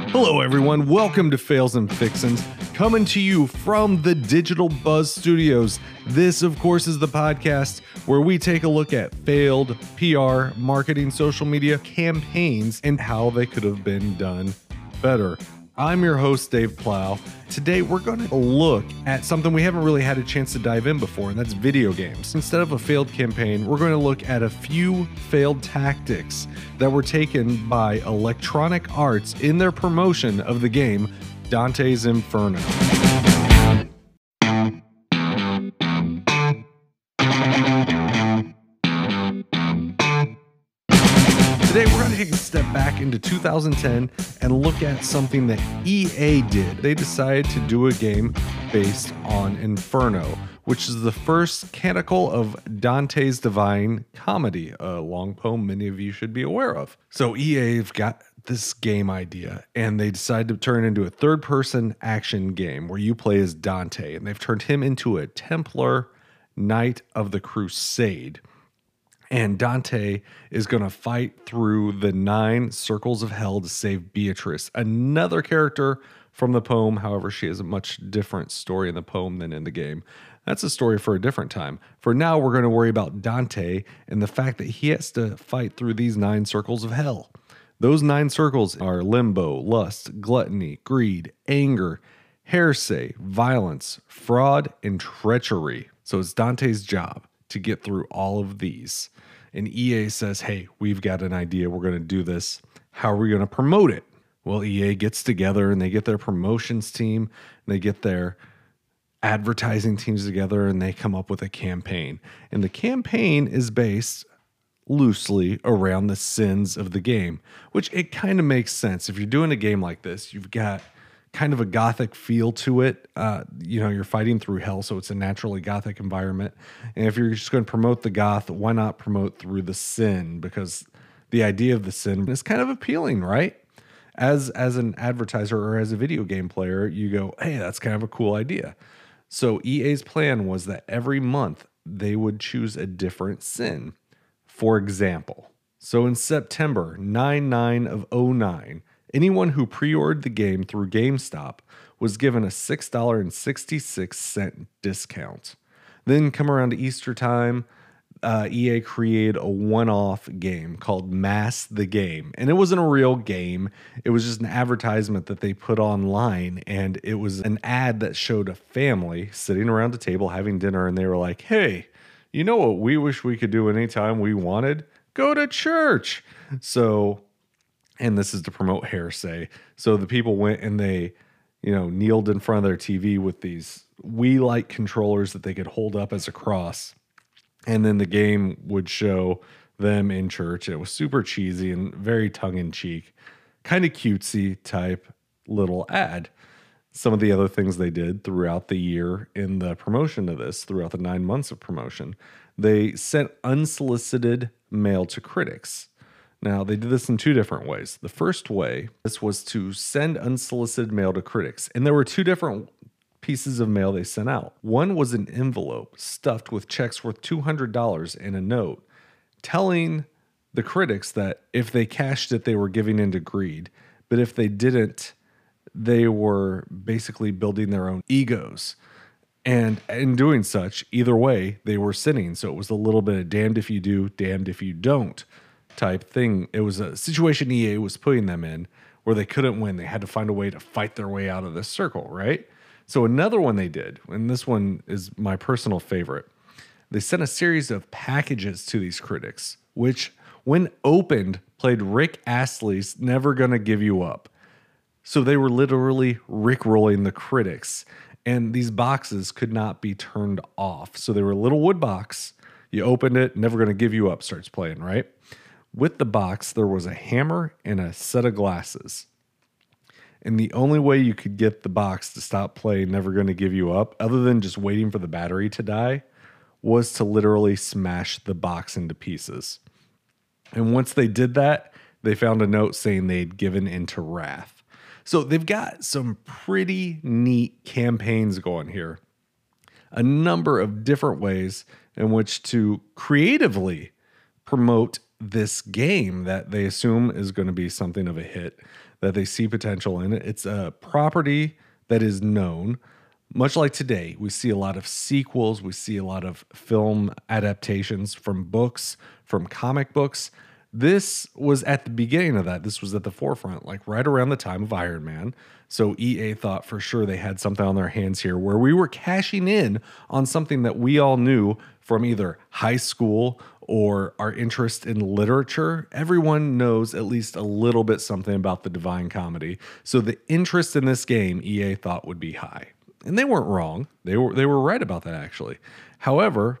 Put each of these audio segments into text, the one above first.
Hello, everyone. Welcome to Fails and Fixins, coming to you from the Digital Buzz Studios. This, of course, is the podcast where we take a look at failed PR, marketing, social media campaigns and how they could have been done better. I'm your host, Dave Plow. Today, we're going to look at something we haven't really had a chance to dive in before, and that's video games. Instead of a failed campaign, we're going to look at a few failed tactics that were taken by Electronic Arts in their promotion of the game Dante's Inferno. Today, we're going to take a step back into 2010 and look at something that EA did. They decided to do a game based on Inferno, which is the first canticle of Dante's Divine Comedy, a long poem many of you should be aware of. So EA've got this game idea, and they decided to turn it into a third-person action game where you play as Dante, and they've turned him into a Templar Knight of the Crusade. And Dante is going to fight through the 9 circles of hell to save Beatrice, another character from the poem. However, she has a much different story in the poem than in the game. That's a story for a different time. For now, we're going to worry about Dante and the fact that he has to fight through these 9 circles of hell. Those 9 circles are limbo, lust, gluttony, greed, anger, heresy, violence, fraud, and treachery. So it's Dante's job to get through all of these. And EA says, hey, we've got an idea. We're going to do this. How are we going to promote it? Well, EA gets together and they get their promotions team, and they get their advertising teams together, and they come up with a campaign. And the campaign is based loosely around the sins of the game, which it kind of makes sense. If you're doing a game like this, you've got kind of a gothic feel to it. You're fighting through hell, so it's a naturally gothic environment. And if you're just going to promote the goth, why not promote through the sin? Because the idea of the sin is kind of appealing, right? As an advertiser or as a video game player, you go, hey, that's kind of a cool idea. So EA's plan was that every month they would choose a different sin. For example, so in September 9/9 of 2009, anyone who pre-ordered the game through GameStop was given a $6.66 discount. Then come around to Easter time, EA created a one-off game called Mass the Game. And it wasn't a real game. It was just an advertisement that they put online. And it was an ad that showed a family sitting around a table having dinner. And they were like, hey, you know what we wish we could do anytime we wanted? Go to church. And this is to promote heresy. So the people went and they, kneeled in front of their TV with these Wii-like controllers that they could hold up as a cross. And then the game would show them in church. It was super cheesy and very tongue-in-cheek, kind of cutesy type little ad. Some of the other things they did throughout the year in the promotion of this, throughout the 9 months of promotion, they sent unsolicited mail to critics. Now, they did this in 2 different ways. The first way, this was to send unsolicited mail to critics. And there were 2 different pieces of mail they sent out. One was an envelope stuffed with checks worth $200 and a note telling the critics that if they cashed it, they were giving into greed. But if they didn't, they were basically building their own egos. And in doing such, either way, they were sinning. So it was a little bit of damned if you do, damned if you don't type thing. It was a situation EA was putting them in where they couldn't win. They had to find a way to fight their way out of this circle, right? So another one they did, and this one is my personal favorite, they sent a series of packages to these critics, which when opened played Rick Astley's Never Gonna Give You Up. So they were literally rickrolling the critics, and these boxes could not be turned off. So they were a little wood box. You opened it, Never Gonna Give You Up starts playing, right? With the box, there was a hammer and a set of glasses. And the only way you could get the box to stop playing Never Gonna Give You Up, other than just waiting for the battery to die, was to literally smash the box into pieces. And once they did that, they found a note saying they'd given into wrath. So they've got some pretty neat campaigns going here. A number of different ways in which to creatively promote this game that they assume is going to be something of a hit, that they see potential in. It's a property that is known. Much like today, we see a lot of sequels, we see a lot of film adaptations from books, from comic books. This was at the beginning of that. This was at the forefront, like right around the time of Iron Man. So EA thought for sure they had something on their hands here where we were cashing in on something that we all knew from either high school or our interest in literature. Everyone knows at least a little bit something about the Divine Comedy. So the interest in this game, EA thought would be high. And they weren't wrong. They were right about that, actually. However,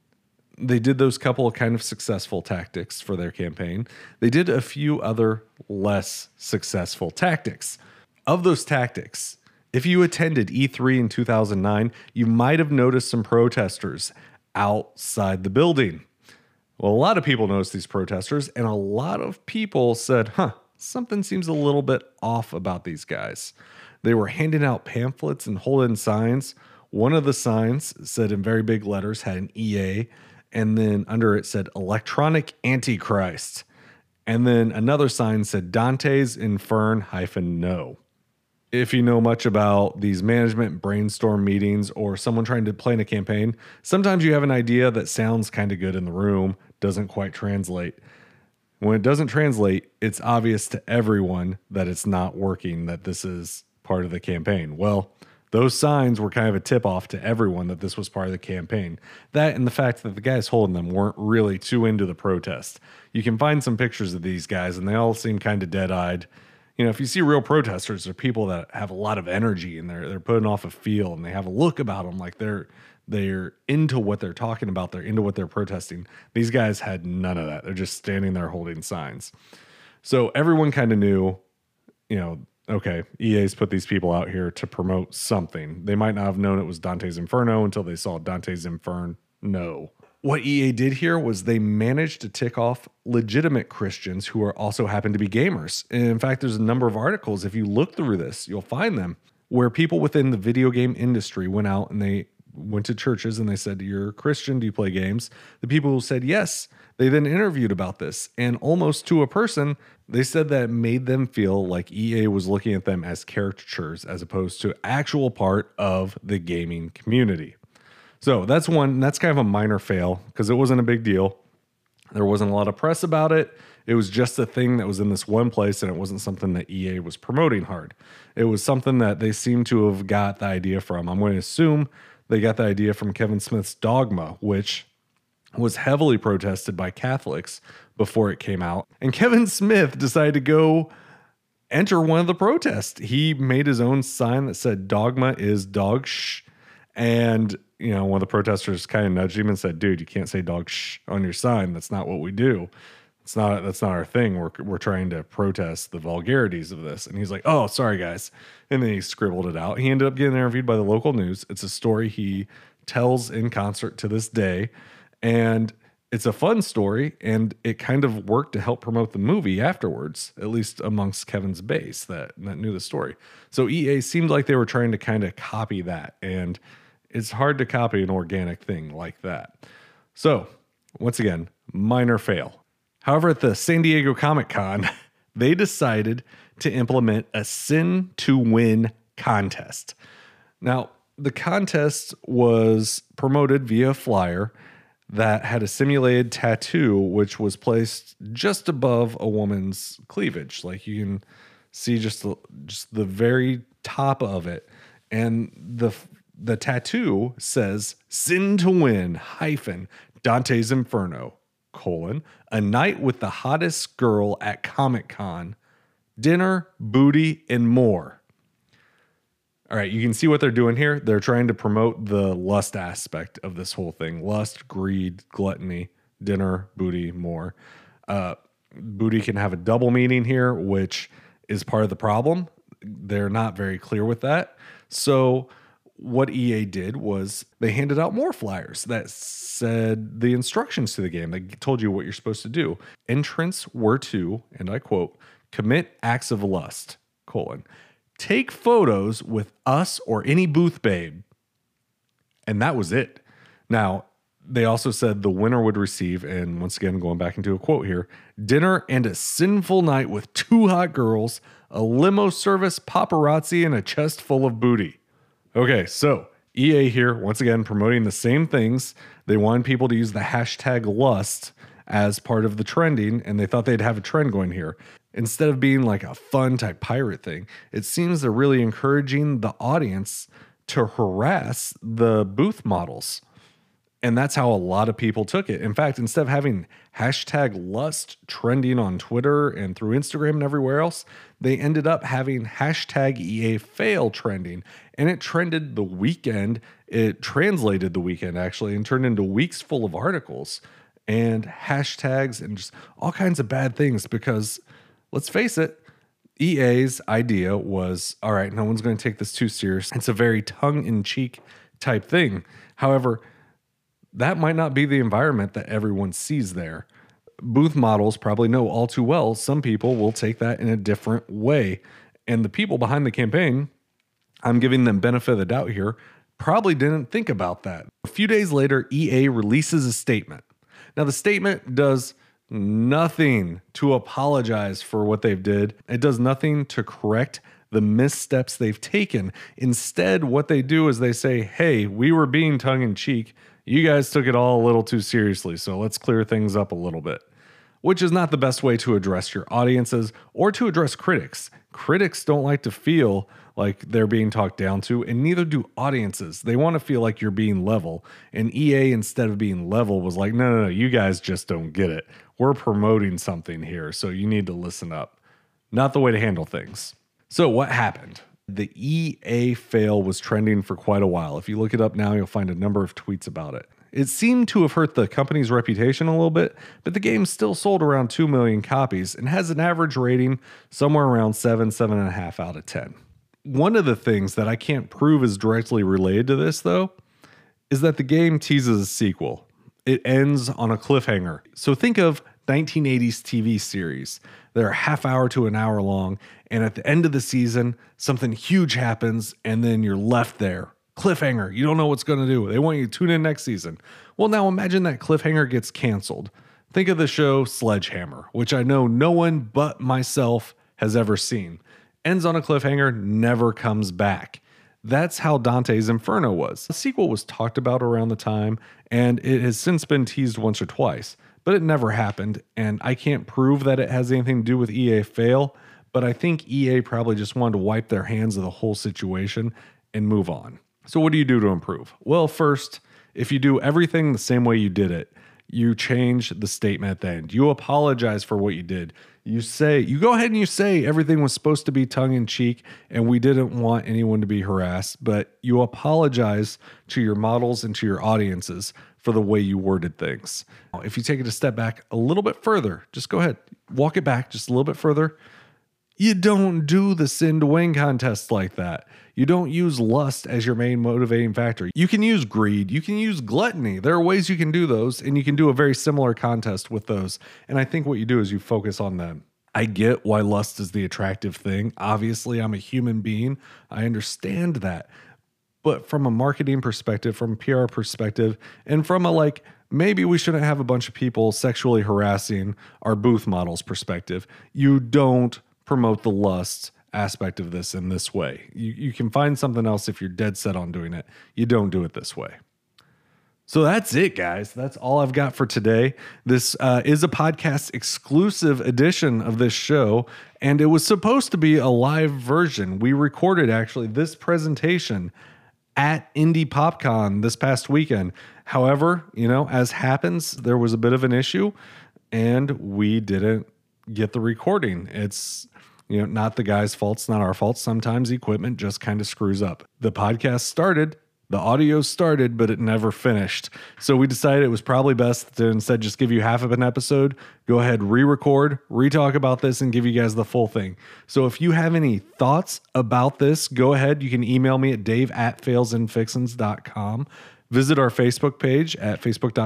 they did those couple of kind of successful tactics for their campaign. They did a few other less successful tactics. Of those tactics, if you attended E3 in 2009, you might have noticed some protesters outside the building. Well, a lot of people noticed these protesters, and a lot of people said, something seems a little bit off about these guys. They were handing out pamphlets and holding signs. One of the signs said in very big letters, had an EA, and then under it said Electronic Antichrist. And then another sign said Dante's Infern-No. If you know much about these management brainstorm meetings or someone trying to plan a campaign, sometimes you have an idea that sounds kind of good in the room, doesn't quite translate. When it doesn't translate, it's obvious to everyone that it's not working, that this is part of the campaign. Well, those signs were kind of a tip-off to everyone that this was part of the campaign. That and the fact that the guys holding them weren't really too into the protest. You can find some pictures of these guys, and they all seem kind of dead-eyed. You know, if you see real protesters, they're people that have a lot of energy, and they're putting off a feel, and they have a look about them like they're into what they're talking about. They're into what they're protesting. These guys had none of that. They're just standing there holding signs. So everyone kind of knew, okay, EA's put these people out here to promote something. They might not have known it was Dante's Inferno until they saw Dante's Inferno. What EA did here was they managed to tick off legitimate Christians who are also happen to be gamers. And in fact, there's a number of articles, if you look through this, you'll find them, where people within the video game industry went out and they went to churches and they said, "You're a Christian, do you play games?" The people who said yes, they then interviewed about this. And almost to a person, they said that it made them feel like EA was looking at them as caricatures as opposed to actual part of the gaming community. So that's kind of a minor fail because it wasn't a big deal. There wasn't a lot of press about it. It was just a thing that was in this one place, and it wasn't something that EA was promoting hard. It was something that they seem to have got the idea from. I'm going to assume they got the idea from Kevin Smith's Dogma, which was heavily protested by Catholics before it came out. And Kevin Smith decided to go enter one of the protests. He made his own sign that said "Dogma is dog shh." And, one of the protesters kind of nudged him and said, "Dude, you can't say dog shh on your sign. That's not what we do. That's not our thing. We're trying to protest the vulgarities of this." And he's like, "Oh, sorry guys." And then he scribbled it out. He ended up getting interviewed by the local news. It's a story he tells in concert to this day. And it's a fun story, and it kind of worked to help promote the movie afterwards, at least amongst Kevin's base that knew the story. So EA seemed like they were trying to kind of copy that, and it's hard to copy an organic thing like that. So, once again, minor fail. However, at the San Diego Comic-Con, they decided to implement a Sin to Win contest. Now, the contest was promoted via a flyer that had a simulated tattoo, which was placed just above a woman's cleavage. Like you can see just the very top of it. And the tattoo says "Sin to Win - Dante's Inferno, a night with the hottest girl at Comic-Con, dinner, booty, and more." All right, you can see what they're doing here. They're trying to promote the lust aspect of this whole thing. Lust, greed, gluttony, dinner, booty, more. Booty can have a double meaning here, which is part of the problem. They're not very clear with that. So what EA did was they handed out more flyers that said the instructions to the game. They told you what you're supposed to do. Entrants were to, and I quote, "commit acts of lust, take photos with us or any booth babe." And that was it. Now, They also said the winner would receive, and once again, going back into a quote here, dinner and a sinful night with 2 hot girls, a limo service, paparazzi, and a chest full of booty. Okay, so EA here, once again, promoting the same things. They wanted people to use the hashtag lust as part of the trending, and they thought they'd have a trend going here. Instead of being like a fun type pirate thing, it seems they're really encouraging the audience to harass the booth models. And that's how a lot of people took it. In fact, instead of having hashtag lust trending on Twitter and through Instagram and everywhere else, they ended up having hashtag EA fail trending. And it trended the weekend. It translated the weekend, actually, and turned into weeks full of articles and hashtags and just all kinds of bad things. Because let's face it, EA's idea was, all right, no one's going to take this too serious. It's a very tongue-in-cheek type thing. However, that might not be the environment that everyone sees there. Booth models probably know all too well some people will take that in a different way. And the people behind the campaign, I'm giving them benefit of the doubt here, probably didn't think about that. A few days later, EA releases a statement. Now, the statement does nothing to apologize for what they've did. It does nothing to correct the missteps they've taken. Instead, what they do is they say, hey, we were being tongue-in-cheek. You guys took it all a little too seriously, so let's clear things up a little bit. Which is not the best way to address your audiences or to address critics. Critics don't like to feel like they're being talked down to, and neither do audiences. They want to feel like you're being level. And EA, instead of being level, was like, no, you guys just don't get it. We're promoting something here, so you need to listen up. Not the way to handle things. So what happened? The EA fail was trending for quite a while. If you look it up now, you'll find a number of tweets about it. It seemed to have hurt the company's reputation a little bit, but the game still sold around 2 million copies and has an average rating somewhere around 7.5 out of 10. One of the things that I can't prove is directly related to this, though, is that the game teases a sequel. It ends on a cliffhanger. So think of 1980s TV series. They're a half hour to an hour long, and at the end of the season, something huge happens, and then you're left there. Cliffhanger. You don't know what's going to do. They want you to tune in next season. Well, now imagine that cliffhanger gets canceled. Think of the show Sledgehammer, which I know no one but myself has ever seen. Ends on a cliffhanger, never comes back. That's how Dante's Inferno was. The sequel was talked about around the time, and it has since been teased once or twice, but it never happened, and I can't prove that it has anything to do with EA fail, but I think EA probably just wanted to wipe their hands of the whole situation and move on. So what do you do to improve? Well, first, if you do everything the same way you did it, you change the statement at the end. You apologize for what you did. You go ahead and you say everything was supposed to be tongue-in-cheek and we didn't want anyone to be harassed, but you apologize to your models and to your audiences for the way you worded things. If you take it a step back a little bit further, just go ahead, walk it back just a little bit further. You don't do the sin to win contest like that. You don't use lust as your main motivating factor. You can use greed. You can use gluttony. There are ways you can do those, and you can do a very similar contest with those. And I think what you do is you focus on them. I get why lust is the attractive thing. Obviously, I'm a human being. I understand that. But from a marketing perspective, from a PR perspective, and from a maybe we shouldn't have a bunch of people sexually harassing our booth models perspective, you don't promote the lust aspect of this in this way. You can find something else if you're dead set on doing it. You don't do it this way. So that's it, guys. That's all I've got for today. This is a podcast exclusive edition of this show, and it was supposed to be a live version. We recorded actually this presentation at Indie PopCon this past weekend. However, as happens, there was a bit of an issue and we didn't get the recording. It's not the guy's fault. It's not our fault. Sometimes equipment just kind of screws up. The podcast started, the audio started, but it never finished. So we decided it was probably best to instead just give you half of an episode, go ahead, re-record, re-talk about this, and give you guys the full thing. So if you have any thoughts about this, go ahead. You can email me at dave@failsandfixins.com. Visit our Facebook page at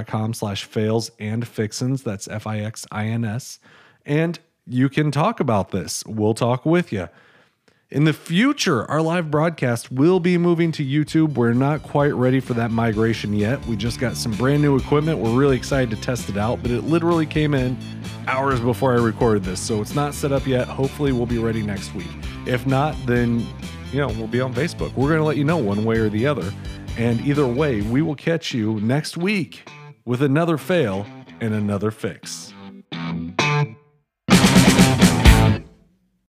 facebook.com/failsandfixins. That's FIXINS. And you can talk about this. We'll talk with you. In the future, our live broadcast will be moving to YouTube. We're not quite ready for that migration yet. We just got some brand new equipment. We're really excited to test it out, but it literally came in hours before I recorded this, so it's not set up yet. Hopefully we'll be ready next week. If not, then we'll be on Facebook. We're going to let you know one way or the other. And either way, we will catch you next week with another fail and another fix.